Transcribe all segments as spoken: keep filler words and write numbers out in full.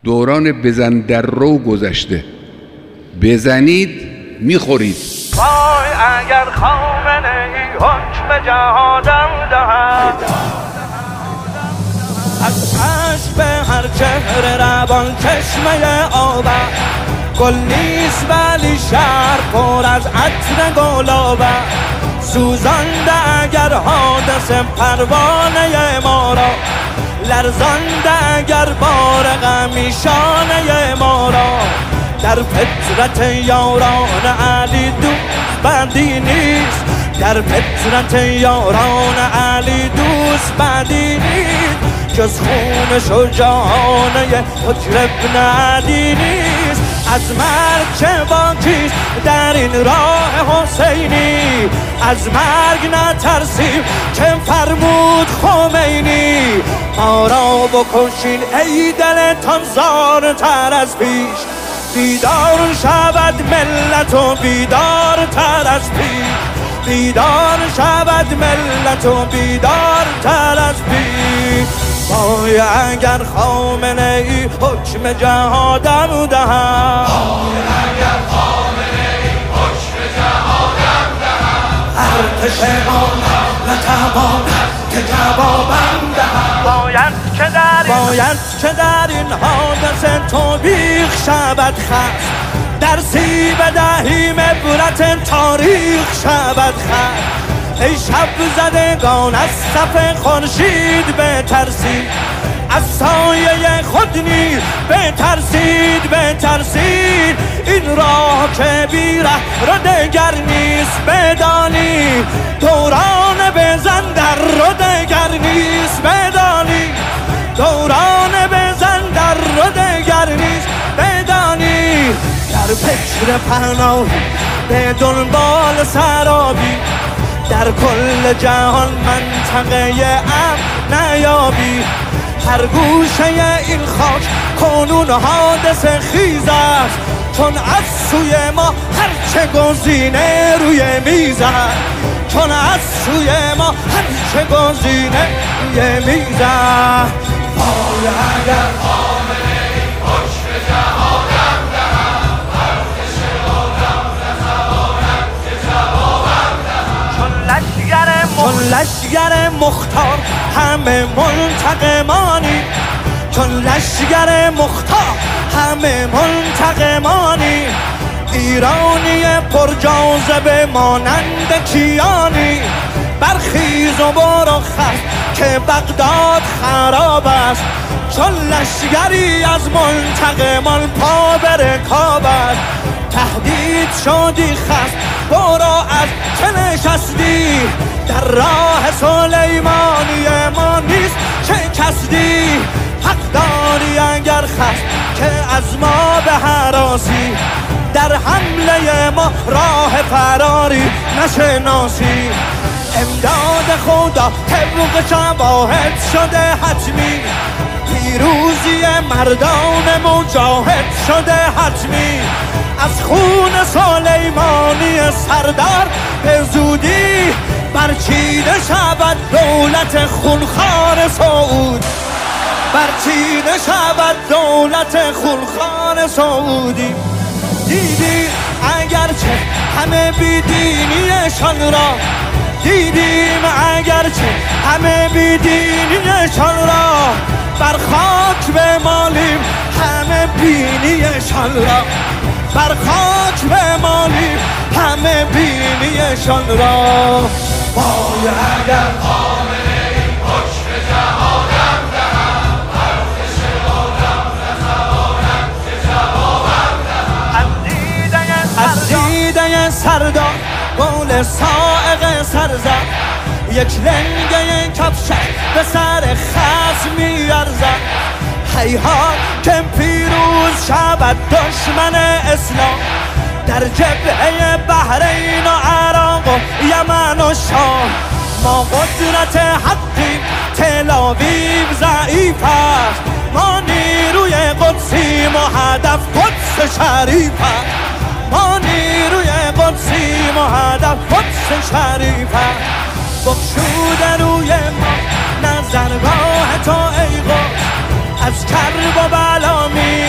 دوران بزن در رو گذشته. بزنید میخورید. وای اگر خامنه ای حکم جهادم دهد، از عشق به هر چهره روان چشمه آبم، گل نیست ولی شهر پر از عطر گلابه، سوزانده اگر حادثه پروانه ما را، لرزانده اگر بار غمی شانه ما را، در فطرت یاران علی دوست بندی نیست، در فطرت یاران علی دوست بندی نیست، جز خون شجاعانه حجر ابن علی نیست. از مرگ چه باکیست در این راه حسینی، از مرگ نترسیم که فرمود خمینی، ما را بکشین ای دلتان زارتر از پیش، بیدار شود ملت و بیدار تر از پیش، بیدار شود ملت و بیدار تر از پیش. وای اگر خامنه ای حکم جهادم دهد، وای اگر خامنه ای حکم جهادم دهد، ارتش ما نتواند که جوابم دهد، باید که در این باید که در این حادثه توبیخ شود خست، درسی بدهیم عبرت تاریخ شود خست. ای شب زدگان از صف خورشید بترسید، از سایه خود نیز بترسید بترسید، این راه که بی ره رو دگر نیست بدانید، دوران بزن در رو دگر نیست بدانید، دوران بزن در رو دگر نیست بدانید، در فکر پناهی به دنبال سرابی، در کل جهان منطقه امن نیابی، هر گوشه این خاک کنون حادثه خیز است، چون از سوی ما هرچه گزینه روی میز است، چون از سوی ما هرچه گزینه روی میز است. وای اگر خامنه ای حکم جهادم دهد، ارتش آدم نتواند که جوابم دهد، چون لشگر چون لشگر مختار همه منتقمانی، چون لشگر مختار همه منتقمانی، ایرانی پر جاذبه مانند کیانی، برخیز و برو خست که بغداد خراب است، چون لشگری از منتقمان پا به رکاب است، تهدید شدی خست برو از چه نشستی، در راه سلیمانی ما نیست چه کسدی، حق داری اگر خست که از ما به هراسی، در حمله ما راه فراری نشناسی، امداد خدا طبق شواهد شده حتمی، پیروزی مردان مجاهد شده حتمی، از خون سلیمانی سردار به زودی برچیده شود دولت خونخوار سعود، برچیده شود دولت خونخوار سعودی. دیدی اگرچه همه بیدینیشان را، دیدیم اگرچه همه بیدینیشان را، بر خاک بمالیم همه بینیشان را، بر خاک بمالیم همه بینیشان را. وای اگر خامنه ای حکم جهادم دهد، ارتش آدم نتواند که جوابم دهد، از دیده از دیده سردار گل صاعقه سرزد، یک لنگه کفشک به سر خصم میارزد، هیهات که پیروز شود دشمن اسلام، در جبهه بحرین و عراق و یمن و شام، ما قدرت حقیم تل آویو ضعیف است، ما نیروی قدسیم و هدف قدس شریف است، ما نیروی قدسیم و هدف قدس شریف است، بخشوده روی ما نظرگاه تو ای قدس، از کرب و بلا می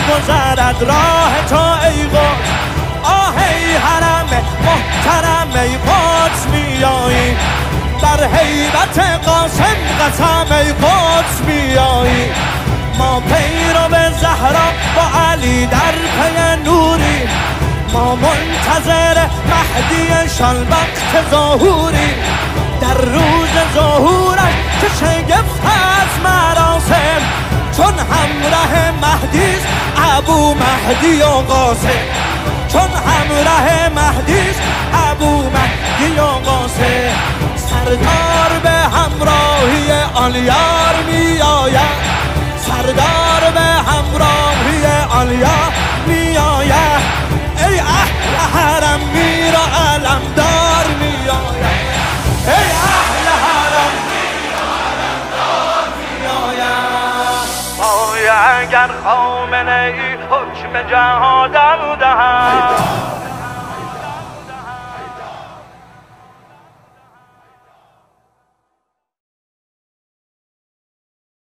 میاد راه تو ای قدس آه ای حرم محترم ای قدس میایی در هیبت قاسم قسم ای قدس میایی ما پیرو به زهرا با علی در پی نوری ما منتظر مهدی شان وقت ظهوری در روز ظهورش که شگفت از مراسم چون همراه مهدیست ابو مهدی و قاسم چون همراه مهدیست ابو مهدی و قاسم سردار به همراهی آن یار می آید سردار به همراهی آن یار می آید ای اهل حرم میر و علمدار می آید ای اهل حرم میر و علمدار می آید آیا اگر خامنه ای حکم جهادم دهد